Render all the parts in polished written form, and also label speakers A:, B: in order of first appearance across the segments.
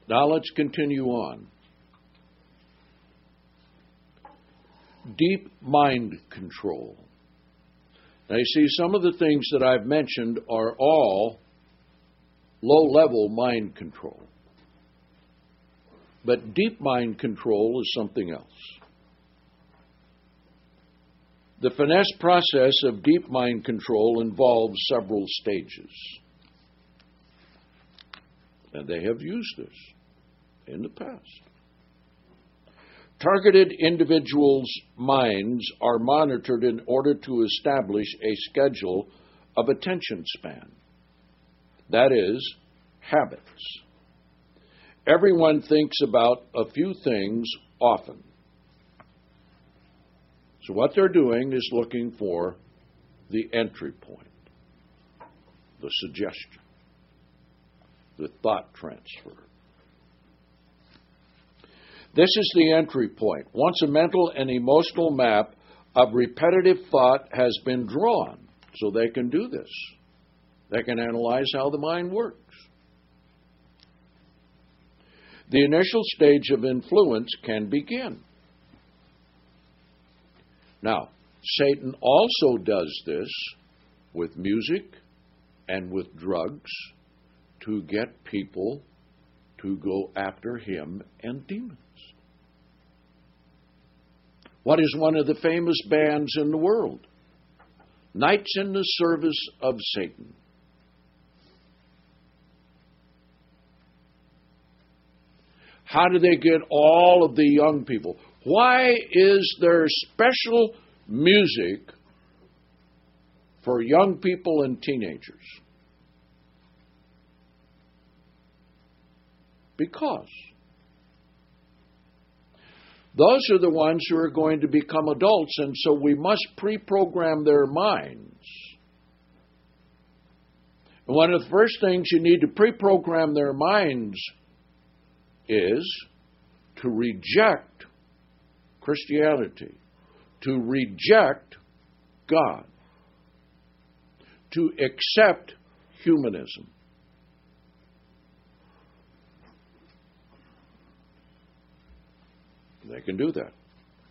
A: Now let's continue on. Deep mind control. Now you see, some of the things that I've mentioned are all low-level mind control. But deep mind control is something else. The finesse process of deep mind control involves several stages. And they have used this in the past. Targeted individuals' minds are monitored in order to establish a schedule of attention span. That is, habits. Everyone thinks about a few things often. So what they're doing is looking for the entry point, the suggestion, the thought transfer. This is the entry point. Once a mental and emotional map of repetitive thought has been drawn, so they can do this. They can analyze how the mind works. The initial stage of influence can begin. Now, Satan also does this with music and with drugs to get people to go after him and demons. What is one of the famous bands in the world? Knights in the Service of Satan. How do they get all of the young people? Why is there special music for young people and teenagers? Because those are the ones who are going to become adults, and so we must pre-program their minds. And one of the first things you need to pre-program their minds is to reject Christianity, to reject God, to accept humanism. They can do that.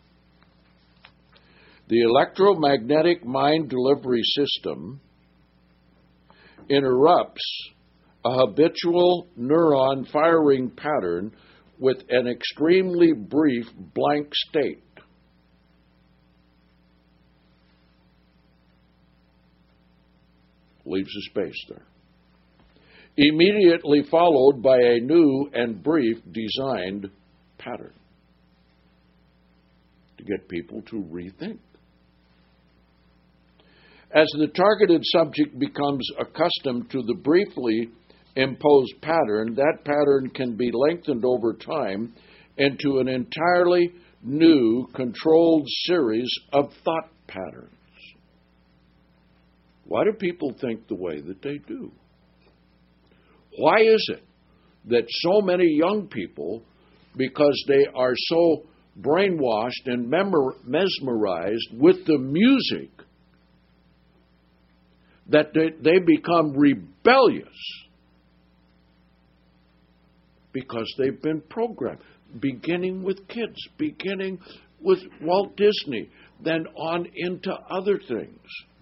A: The electromagnetic mind delivery system interrupts a habitual neuron firing pattern with an extremely brief blank state. Leaves a space there. Immediately followed by a new and brief designed pattern to get people to rethink. As the targeted subject becomes accustomed to the briefly imposed pattern, that pattern can be lengthened over time into an entirely new, controlled series of thought patterns. Why do people think the way that they do? Why is it that so many young people, because they are so brainwashed and mesmerized with the music, that they become rebellious? Because they've been programmed, beginning with kids, beginning with Walt Disney, then on into other things.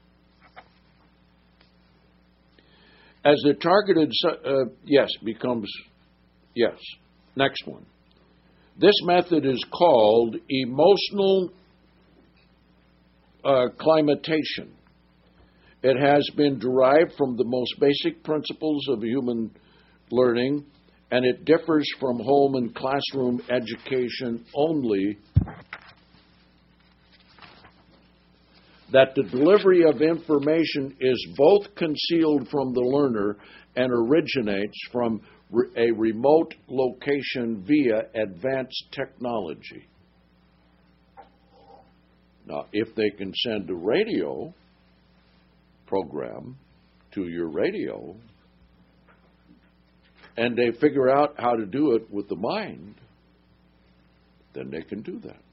A: As the targeted, next one. This method is called emotional climatation. It has been derived from the most basic principles of human learning, and it differs from home and classroom education only that the delivery of information is both concealed from the learner and originates from a remote location via advanced technology. Now, if they can send a radio program to your radio, and they figure out how to do it with the mind, then they can do that.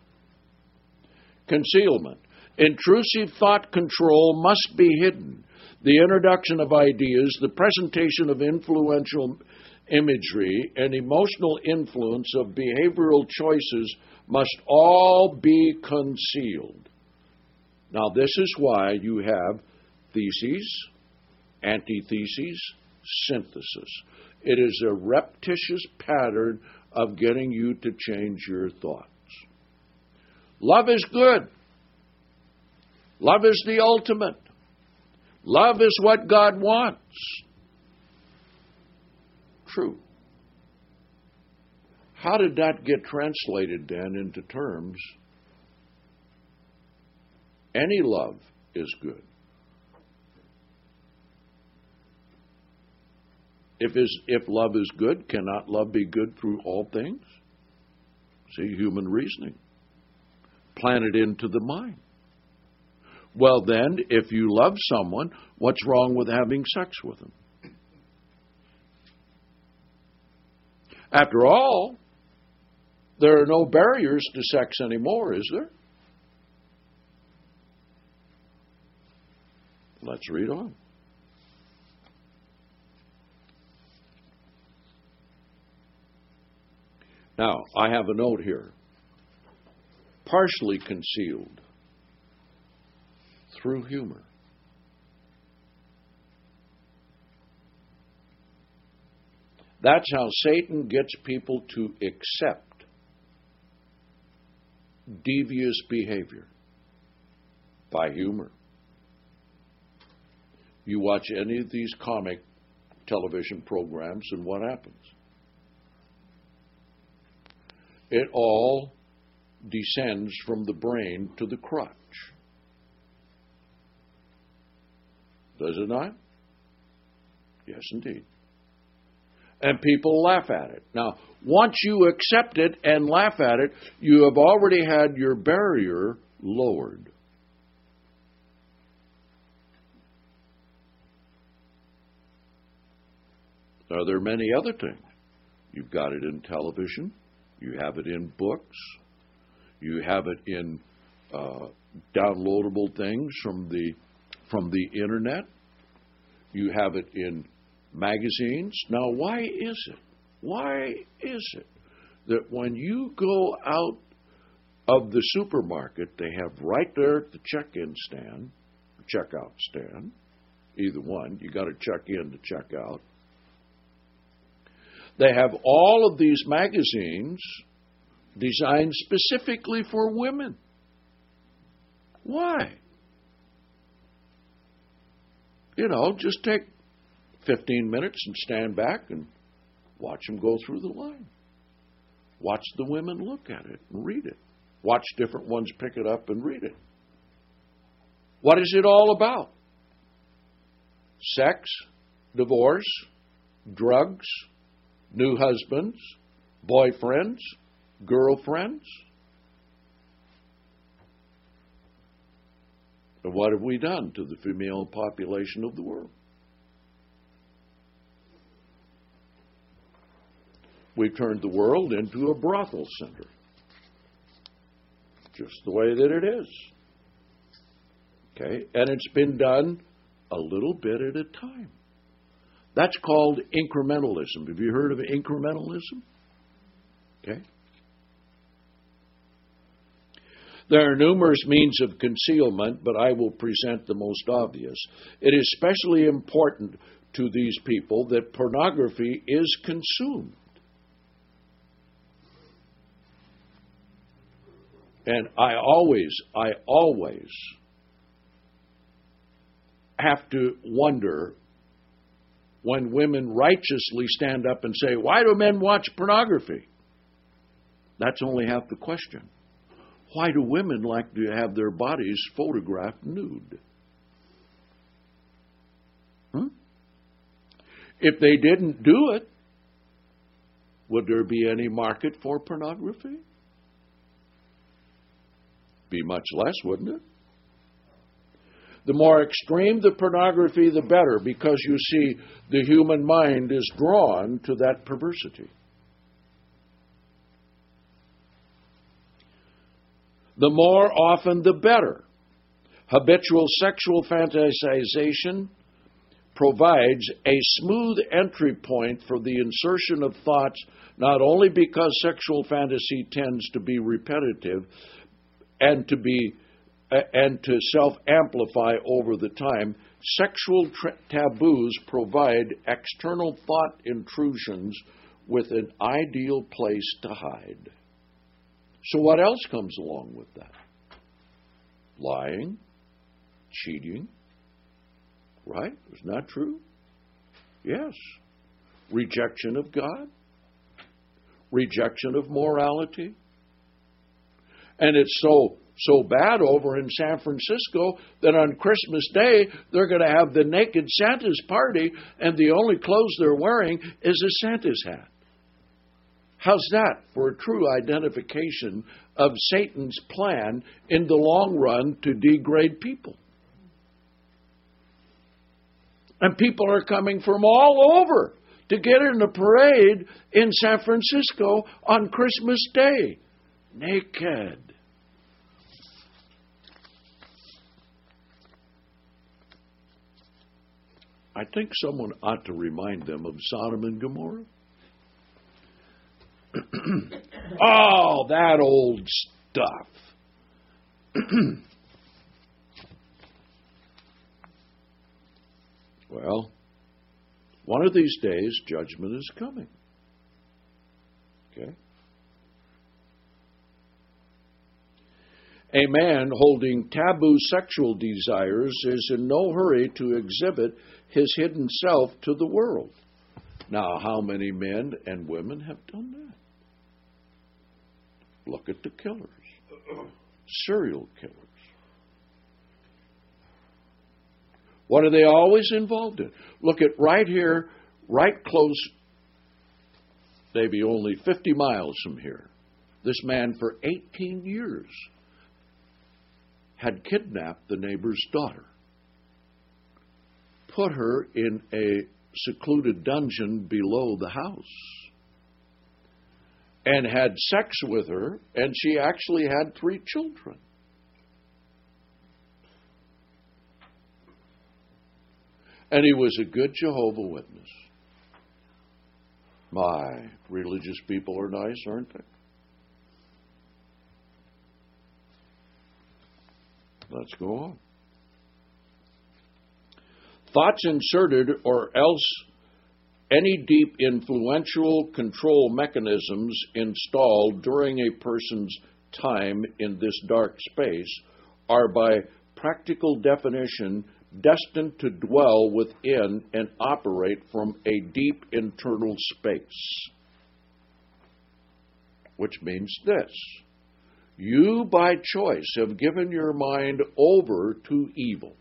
A: Concealment. Intrusive thought control must be hidden. the introduction of ideas, the presentation of influential imagery, and emotional influence of behavioral choices must all be concealed. Now, this is why you have theses, antitheses, synthesis. It is a repetitious pattern of getting you to change your thoughts. Love is good. Love is the ultimate. Love is what God wants. True. How did that get translated then into terms? Any love is good. If love is good, cannot love be good through all things? See, human reasoning. Planted into the mind. Well then, if you love someone, what's wrong with having sex with them? After all, there are no barriers to sex anymore, is there? Let's read on. Now, I have a note here. Partially concealed through humor. That's how Satan gets people to accept devious behavior, by humor. You watch any of these comic television programs, and what happens? It all descends from the brain to the crotch. Does it not? Yes, indeed. And people laugh at it. Now, once you accept it and laugh at it, you have already had your barrier lowered. Are there many other things? You've got it in television. You have it in books. You have it in downloadable things from the internet. You have it in magazines. Now, why is it that when you go out of the supermarket, they have right there at the check-in stand, checkout stand, either one, you got to check in to check out. They have all of these magazines designed specifically for women. Why? You know, just take 15 minutes and stand back and watch them go through the line. Watch the women look at it and read it. Watch different ones pick it up and read it. What is it all about? Sex, divorce, drugs, new husbands, boyfriends, girlfriends. And what have we done to the female population of the world? We've turned the world into a brothel center. Just the way that it is. Okay? And it's been done a little bit at a time. That's called incrementalism. Have you heard of incrementalism? Okay. There are numerous means of concealment, but I will present the most obvious. It is especially important to these people that pornography is consumed. And I always have to wonder when women righteously stand up and say, why do men watch pornography? That's only half the question. Why do women like to have their bodies photographed nude? If they didn't do it, would there be any market for pornography? Be much less, wouldn't it? The more extreme the pornography, the better, because you see, the human mind is drawn to that perversity. The more often, the better. Habitual sexual fantasization provides a smooth entry point for the insertion of thoughts, not only because sexual fantasy tends to be repetitive and to self-amplify over the time. Sexual taboos provide external thought intrusions with an ideal place to hide. So what else comes along with that? Lying, cheating, right? Isn't that true? Yes. Rejection of God, rejection of morality. And it's so bad over in San Francisco that on Christmas Day they're going to have the naked Santa's party, and the only clothes they're wearing is a Santa's hat. How's that for a true identification of Satan's plan in the long run to degrade people? And people are coming from all over to get in the parade in San Francisco on Christmas Day, naked. I think someone ought to remind them of Sodom and Gomorrah. Oh, that old stuff. Well, one of these days, judgment is coming. Okay? A man holding taboo sexual desires is in no hurry to exhibit his hidden self to the world. Now, how many men and women have done that? Look at the killers, serial killers. What are they always involved in? Look at right here, right close, maybe only 50 miles from here. This man for 18 years had kidnapped the neighbor's daughter, put her in a secluded dungeon below the house, and had sex with her, and she actually had 3 children. And he was a good Jehovah's Witness. My, religious people are nice, aren't they? Let's go on. Thoughts inserted or else any deep influential control mechanisms installed during a person's time in this dark space are by practical definition destined to dwell within and operate from a deep internal space. Which means this: you by choice have given your mind over to evil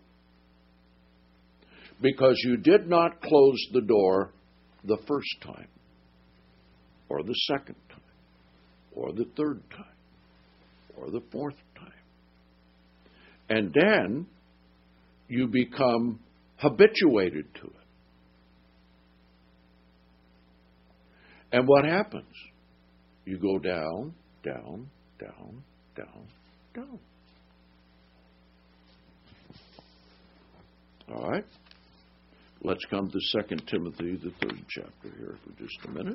A: because you did not close the door the first time, or the second time, or the third time, or the fourth time. And then you become habituated to it. And what happens? You go down, down, down, down, down. All right? Let's come to 2 Timothy, the 3rd chapter here for just a minute.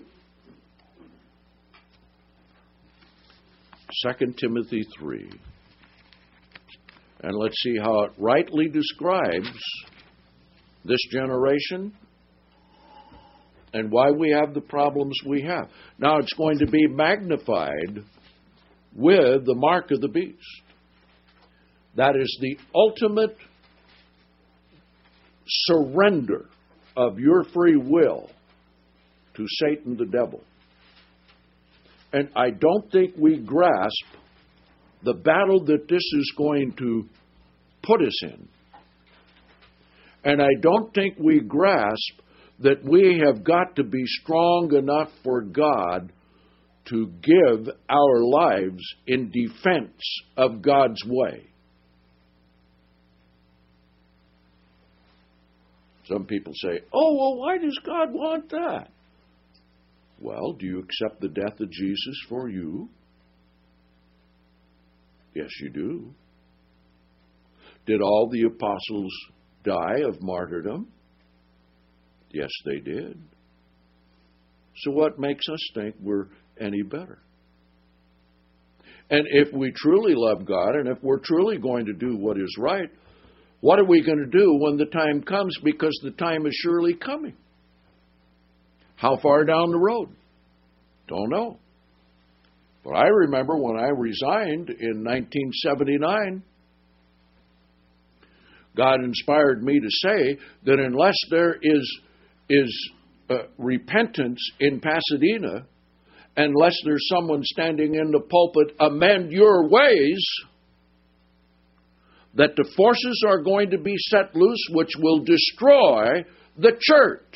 A: 2 Timothy 3. And let's see how it rightly describes this generation and why we have the problems we have. Now, it's going to be magnified with the mark of the beast. That is the ultimate surrender of your free will to Satan the devil. And I don't think we grasp the battle that this is going to put us in. And I don't think we grasp that we have got to be strong enough for God to give our lives in defense of God's way. Some people say, oh, well, why does God want that? Well, do you accept the death of Jesus for you? Yes, you do. Did all the apostles die of martyrdom? Yes, they did. So what makes us think we're any better? And if we truly love God, and if we're truly going to do what is right, what are we going to do when the time comes? Because the time is surely coming. How far down the road? Don't know. But I remember when I resigned in 1979, God inspired me to say that unless there is repentance in Pasadena, unless there's someone standing in the pulpit, amend your ways, that the forces are going to be set loose which will destroy the church.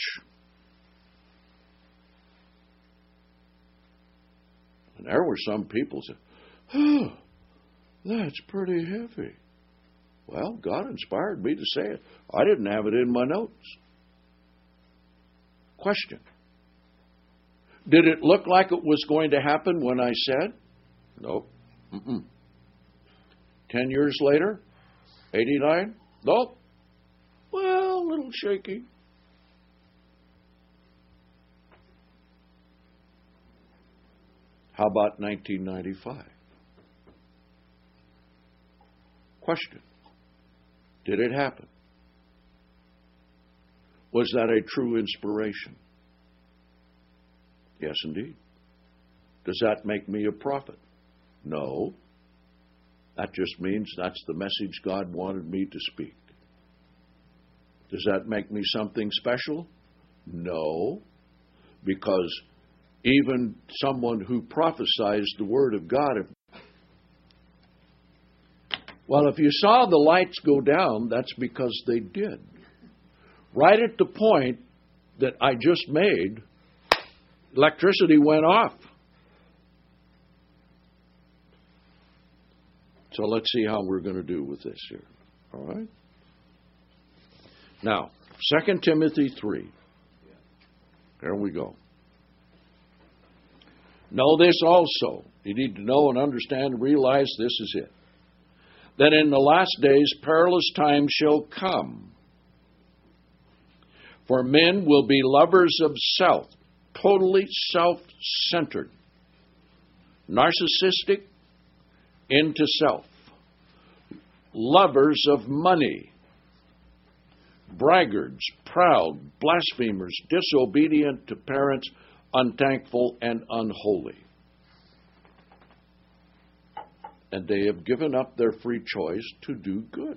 A: And there were some people who said, oh, that's pretty heavy. Well, God inspired me to say it. I didn't have it in my notes. Question. Did it look like it was going to happen when I said? Nope. 10 years later? 89? Nope. Well, a little shaky. How about 1995? Question. Did it happen? Was that a true inspiration? Yes, indeed. Does that make me a prophet? No. That just means that's the message God wanted me to speak. Does that make me something special? No. Because even someone who prophesies the Word of God, if you saw the lights go down, that's because they did. Right at the point that I just made, electricity went off. So let's see how we're going to do with this here. All right? Now, 2 Timothy 3. There we go. Know this also. You need to know and understand and realize this is it. That in the last days perilous times shall come. For men will be lovers of self, totally self-centered, narcissistic, into self, lovers of money, braggarts, proud, blasphemers, disobedient to parents, unthankful, and unholy. And they have given up their free choice to do good.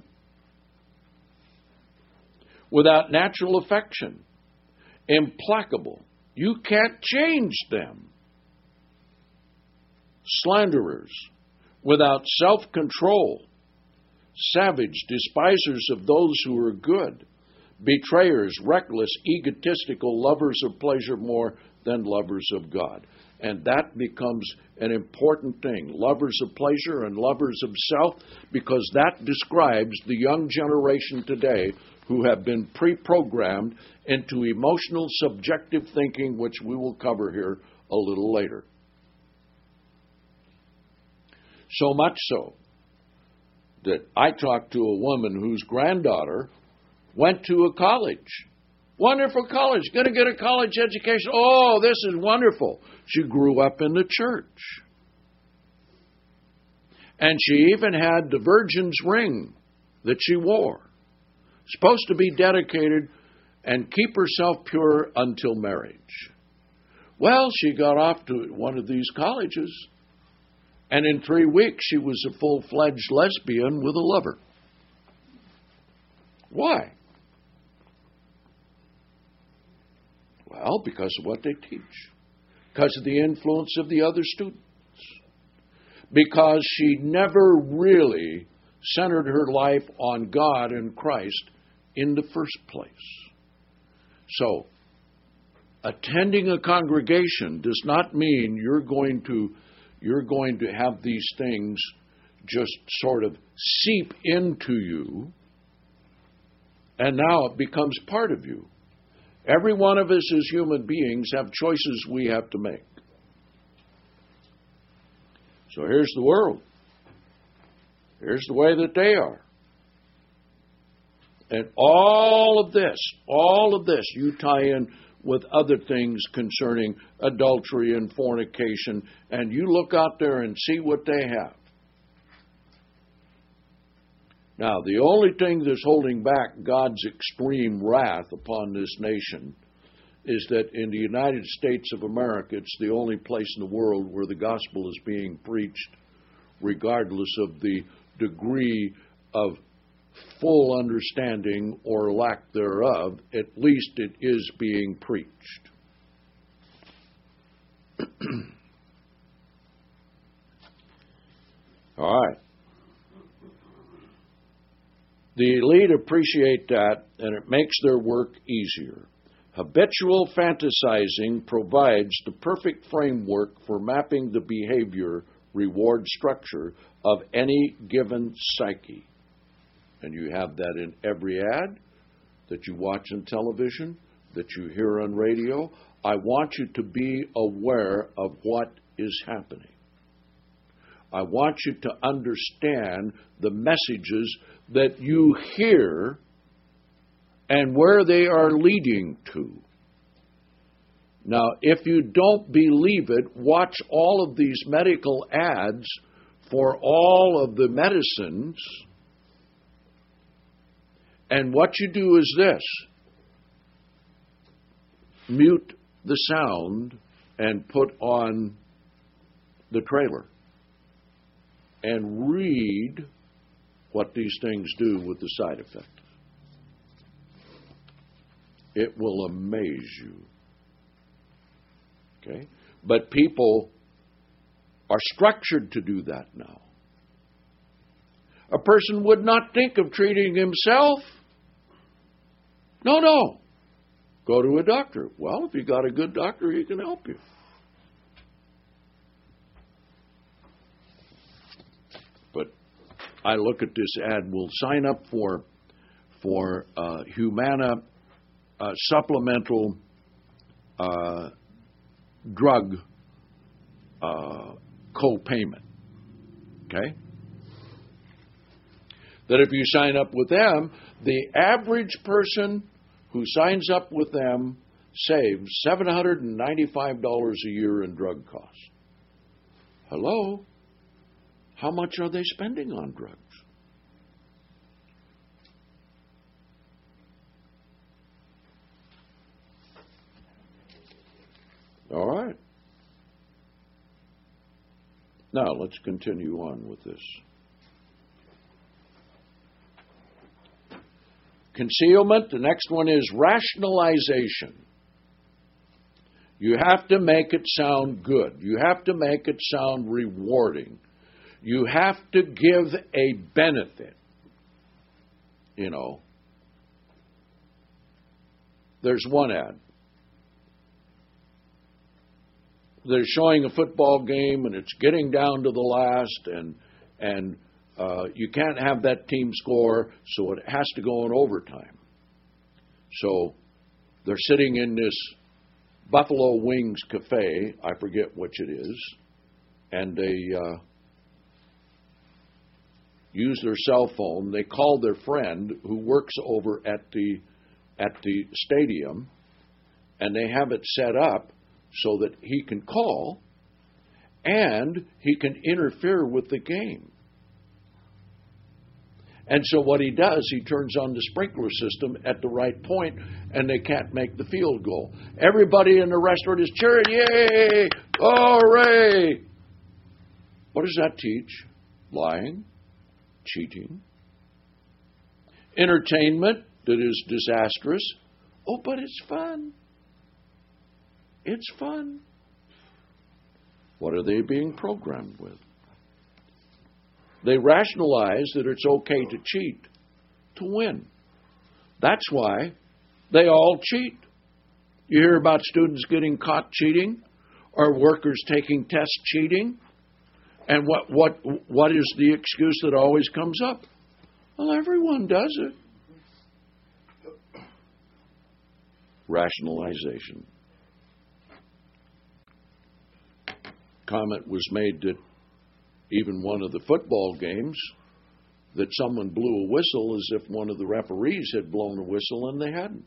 A: Without natural affection, implacable. You can't change them. Slanderers, without self-control, savage, despisers of those who are good, betrayers, reckless, egotistical, lovers of pleasure more than lovers of God. And that becomes an important thing. Lovers of pleasure and lovers of self, because that describes the young generation today who have been pre-programmed into emotional subjective thinking, which we will cover here a little later. So much so that I talked to a woman whose granddaughter went to a college. Wonderful college, going to get a college education. Oh, this is wonderful. She grew up in the church. And she even had the virgin's ring that she wore. Supposed to be dedicated and keep herself pure until marriage. Well, she got off to one of these colleges, and in 3 weeks she was a full-fledged lesbian with a lover. Why? Well, because of what they teach. Because of the influence of the other students. Because she never really centered her life on God and Christ in the first place. So, attending a congregation does not mean you're going to have these things just sort of seep into you, and now it becomes part of you. Every one of us as human beings have choices we have to make. So here's the world. Here's the way that they are. And all of this, you tie in with other things concerning adultery and fornication, and you look out there and see what they have. Now, the only thing that's holding back God's extreme wrath upon this nation is that in the United States of America, it's the only place in the world where the gospel is being preached, regardless of the degree of full understanding or lack thereof. At least it is being preached. All right. The elite appreciate that, and it makes their work easier. Habitual fantasizing provides the perfect framework for mapping the behavior reward structure of any given psyche. And you have that in every ad that you watch on television, that you hear on radio. I want you to be aware of what is happening. I want you to understand the messages that you hear and where they are leading to. Now, if you don't believe it, watch all of these medical ads for all of the medicines. And what you do is this: mute the sound and put on the trailer and read what these things do with the side effects. It will amaze you. Okay? But people are structured to do that now. A person would not think of treating himself. No. Go to a doctor. Well, if you got a good doctor, he can help you. But I look at this ad. We'll sign up for Humana supplemental drug co-payment. Okay? That if you sign up with them, the average person who signs up with them saves $795 a year in drug costs. Hello? How much are they spending on drugs? All right. Now, let's continue on with this. Concealment. The next one is rationalization. You have to make it sound good. You have to make it sound rewarding. You have to give a benefit. You know, there's one ad. They're showing a football game, and it's getting down to the last, and you can't have that team score, so it has to go in overtime. So they're sitting in this Buffalo Wings Cafe, I forget which it is, and they use their cell phone. They call their friend who works over at the stadium, and they have it set up so that he can call and he can interfere with the game. And so what he does, he turns on the sprinkler system at the right point, and they can't make the field goal. Everybody in the restaurant is cheering, yay, hooray! What does that teach? Lying, cheating, entertainment that is disastrous. Oh, but it's fun. It's fun. What are they being programmed with? They rationalize that it's okay to cheat to win. That's why they all cheat. You hear about students getting caught cheating or workers taking tests cheating. And what is the excuse that always comes up? Well, everyone does it. Rationalization. Comment was made that even one of the football games, that someone blew a whistle as if one of the referees had blown a whistle and they hadn't.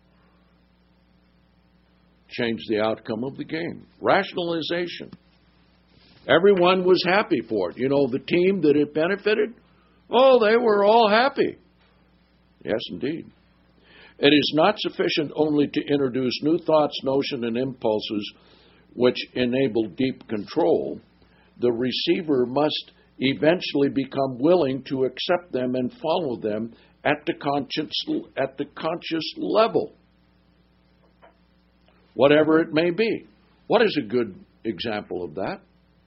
A: Changed the outcome of the game. Rationalization. Everyone was happy for it. You know, the team that it benefited, oh, they were all happy. Yes, indeed. It is not sufficient only to introduce new thoughts, notions, and impulses which enable deep control. The receiver must eventually become willing to accept them and follow them at the conscious level, whatever it may be. What is a good example of that?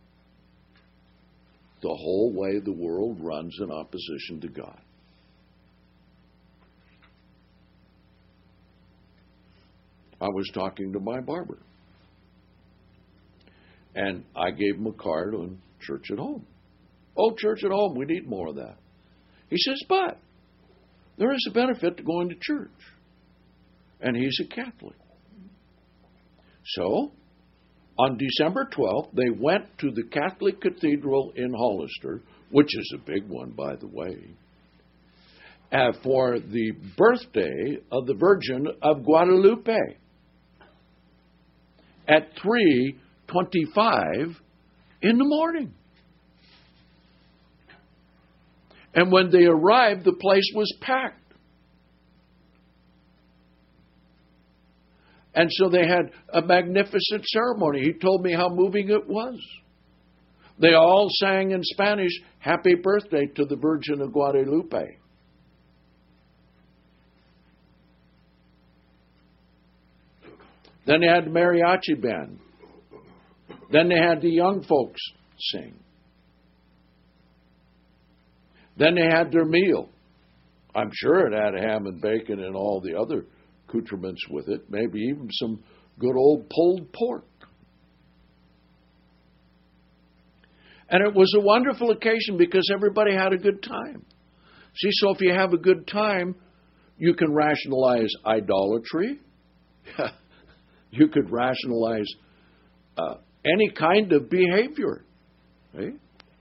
A: The whole way the world runs in opposition to God. I was talking to my barber, and I gave him a card on Church at Home. Oh, Church at Home, we need more of that. He says, but there is a benefit to going to church. And he's a Catholic. So, on December 12th, they went to the Catholic Cathedral in Hollister, which is a big one, by the way, for the birthday of the Virgin of Guadalupe at 3:25 in the morning. And when they arrived, the place was packed. And so they had a magnificent ceremony. He told me how moving it was. They all sang in Spanish, "Happy Birthday to the Virgin of Guadalupe." Then they had the mariachi band. Then they had the young folks sing. Then they had their meal. I'm sure it had ham and bacon and all the other accoutrements with it, maybe even some good old pulled pork. And it was a wonderful occasion because everybody had a good time. See, so if you have a good time, you can rationalize idolatry. You could rationalize any kind of behavior. Right?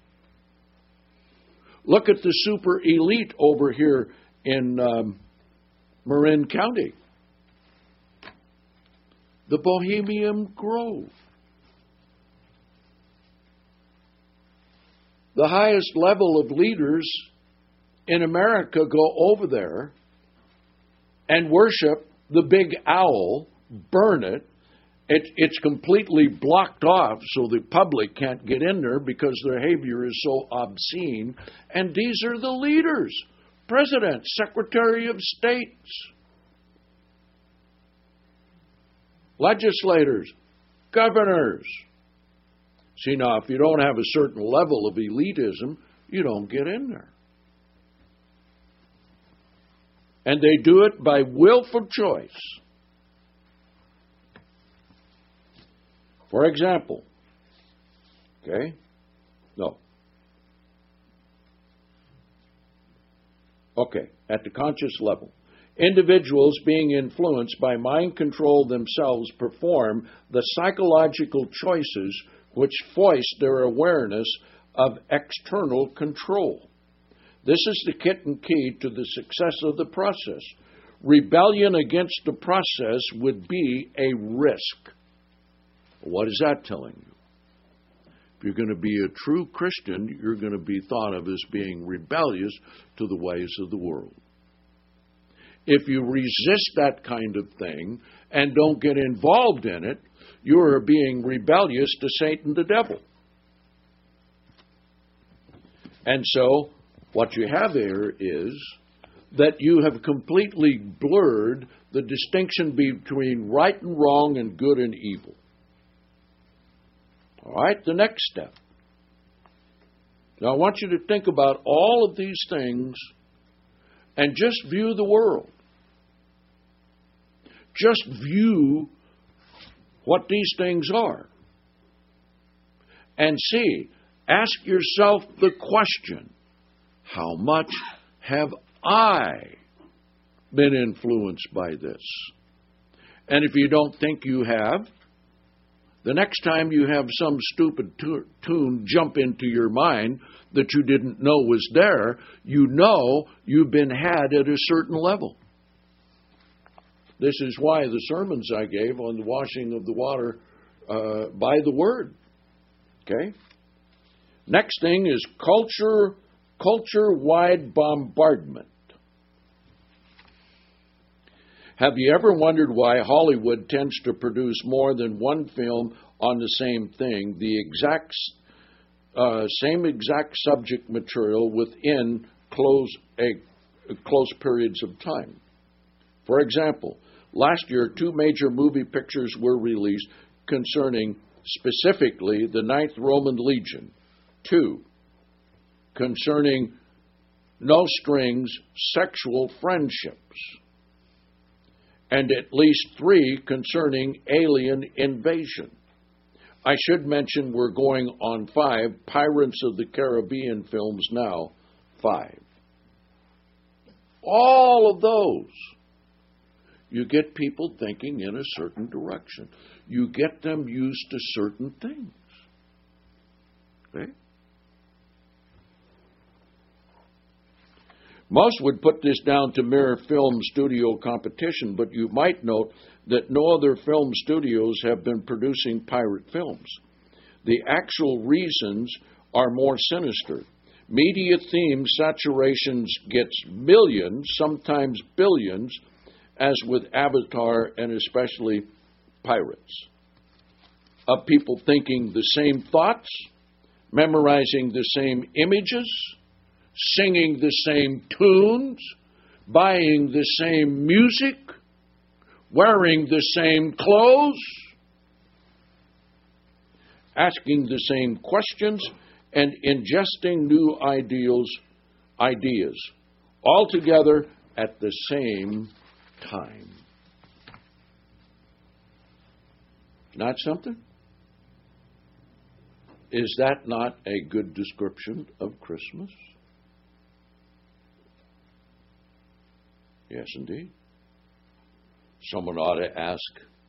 A: Look at the super elite over here in Marin County. The Bohemian Grove. The highest level of leaders in America go over there and worship the big owl, burn it. It's completely blocked off so the public can't get in there because their behavior is so obscene. And these are the leaders, presidents, secretary of states, legislators, governors. See, now, if you don't have a certain level of elitism, you don't get in there. And they do it by willful choice. For example, okay? No. Okay, at the conscious level. Individuals being influenced by mind control themselves perform the psychological choices which foist their awareness of external control. This is the kit and key to the success of the process. Rebellion against the process would be a risk. What is that telling you? If you're going to be a true Christian, you're going to be thought of as being rebellious to the ways of the world. If you resist that kind of thing and don't get involved in it, you're being rebellious to Satan the devil. And so, what you have here is that you have completely blurred the distinction between right and wrong and good and evil. All right, the next step. Now, I want you to think about all of these things and just view the world. Just view what these things are. And see, ask yourself the question, how much have I been influenced by this? And if you don't think you have, The next time you have some stupid tune jump into your mind that you didn't know was there, you know you've been had at a certain level. This is why the sermons I gave on the washing of the water by the Word. Okay? Next thing is culture-wide bombardment. Have you ever wondered why Hollywood tends to produce more than one film on the same thing, the same exact subject material within close periods of time? For example, last year, 2 major movie pictures were released concerning specifically the 9th Roman Legion, 2 concerning no strings sexual friendships, and at least 3 concerning alien invasion. I should mention we're going on 5 Pirates of the Caribbean films now, 5. All of those, you get people thinking in a certain direction. You get them used to certain things. Okay? Most would put this down to mere film studio competition, but you might note that no other film studios have been producing pirate films. The actual reasons are more sinister. Media theme saturation gets millions, sometimes billions, as with Avatar and especially Pirates, of people thinking the same thoughts, memorizing the same images, singing the same tunes, buying the same music, wearing the same clothes, asking the same questions, and ingesting new ideas, all together at the same time. Not something? Is that not a good description of Christmas? Yes, indeed. Someone ought to ask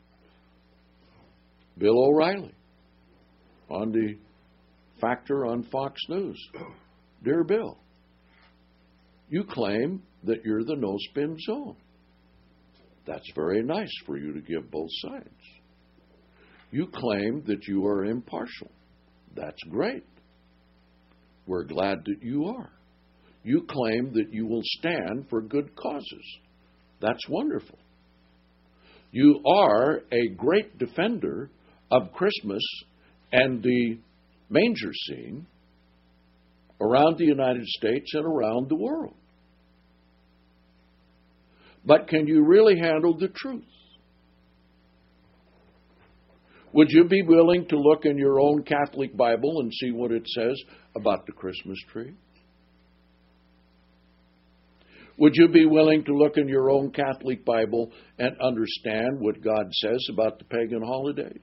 A: Bill O'Reilly on the Factor on Fox News. Dear Bill, you claim that you're the no-spin zone. That's very nice for you to give both sides. You claim that you are impartial. That's great. We're glad that you are. You claim that you will stand for good causes. That's wonderful. You are a great defender of Christmas and the manger scene around the United States and around the world. But can you really handle the truth? Would you be willing to look in your own Catholic Bible and see what it says about the Christmas tree? Would you be willing to look in your own Catholic Bible and understand what God says about the pagan holidays?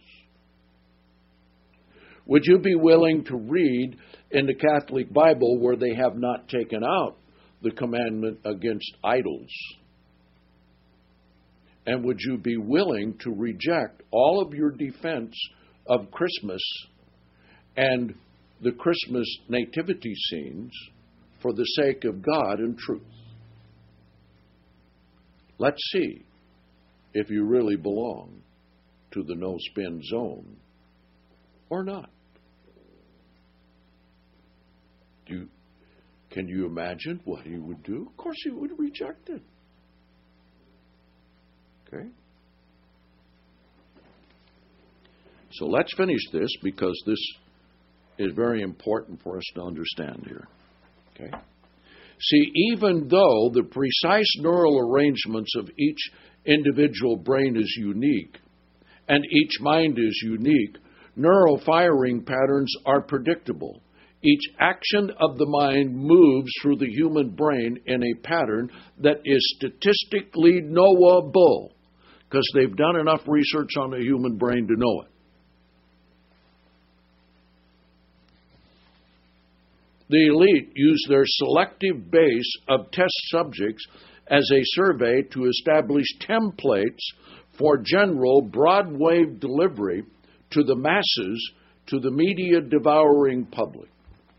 A: Would you be willing to read in the Catholic Bible where they have not taken out the commandment against idols? And would you be willing to reject all of your defense of Christmas and the Christmas nativity scenes for the sake of God and truth? Let's see if you really belong to the no-spin zone or not. Can you imagine what he would do? Of course he would reject it. Okay? So let's finish this because this is very important for us to understand here. Okay? See, even though the precise neural arrangements of each individual brain is unique and each mind is unique, neural firing patterns are predictable. Each action of the mind moves through the human brain in a pattern that is statistically knowable, because they've done enough research on the human brain to know it. The elite use their selective base of test subjects as a survey to establish templates for general broad-wave delivery to the masses, to the media-devouring public.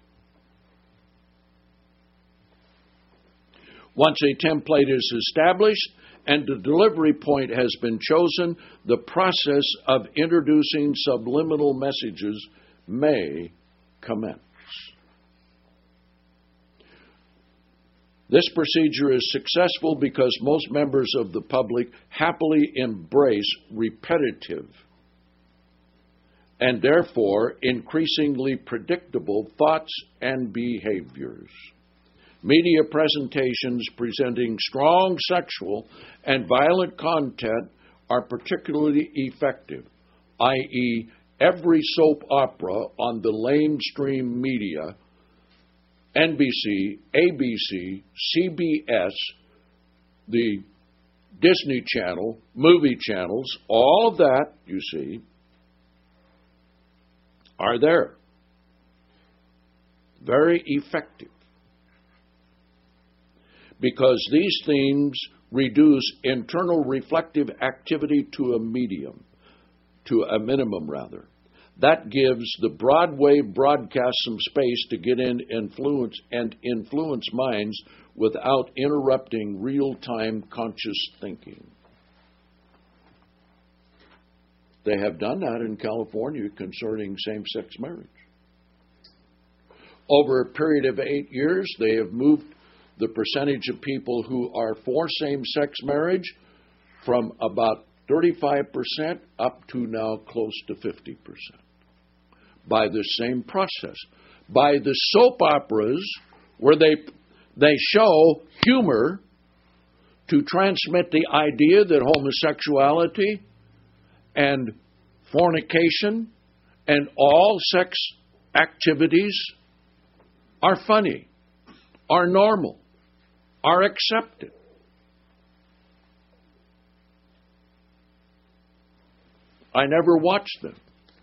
A: Once a template is established and the delivery point has been chosen, the process of introducing subliminal messages may commence. This procedure is successful because most members of the public happily embrace repetitive and therefore increasingly predictable thoughts and behaviors. Media presentations presenting strong sexual and violent content are particularly effective, i.e., every soap opera on the mainstream media, NBC, ABC, CBS, the Disney Channel, movie channels, all of that, you see, are there. Very effective. Because these themes reduce internal reflective activity to a minimum. That gives the Broadway broadcast some space to get in and influence minds without interrupting real-time conscious thinking. They have done that in California concerning same-sex marriage. Over a period of 8 years, they have moved the percentage of people who are for same-sex marriage from about 35% up to now close to 50%. By the same process. By the soap operas where they show humor to transmit the idea that homosexuality and fornication and all sex activities are funny, are normal, are accepted. I never watched them.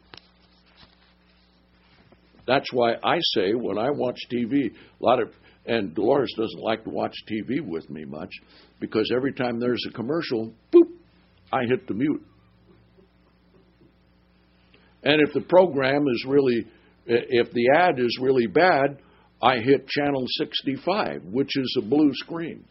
A: That's why I say when I watch TV, and Dolores doesn't like to watch TV with me much, because every time there's a commercial, boop, I hit the mute. And if the program is really, if the ad is really bad, I hit channel 65, which is a blue screen.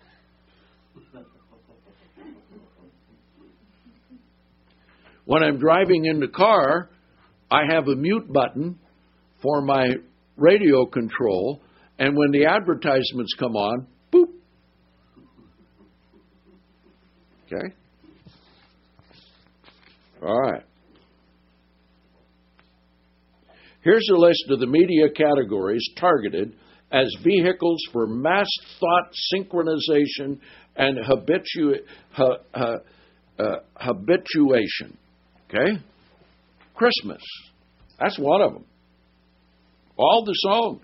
A: When I'm driving in the car, I have a mute button for my radio control, and when the advertisements come on, boop. Okay? All right. Here's a list of the media categories targeted as vehicles for mass thought synchronization and habituation. Okay? Christmas. That's one of them. All the songs.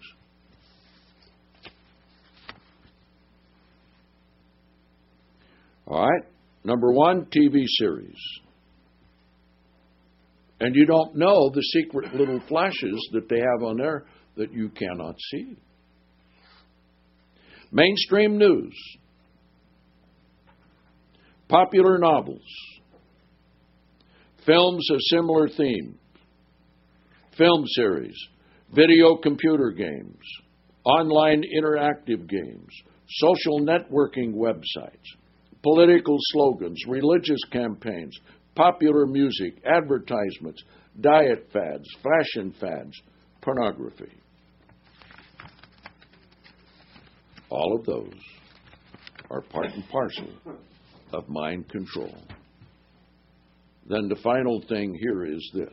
A: All right. Number one, TV series. And you don't know the secret little flashes that they have on there that you cannot see. Mainstream news. Popular novels. Films of similar theme. Film series. Video computer games. Online interactive games. Social networking websites. Political slogans. Religious campaigns. Popular music, advertisements, diet fads, fashion fads, pornography. All of those are part and parcel of mind control. Then the final thing here is this.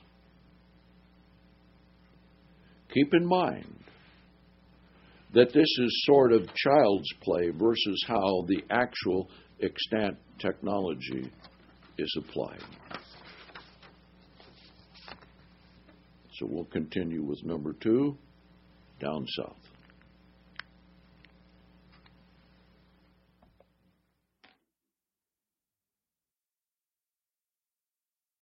A: Keep in mind that this is sort of child's play versus how the actual extant technology is applied. So we'll continue with number 2, down south.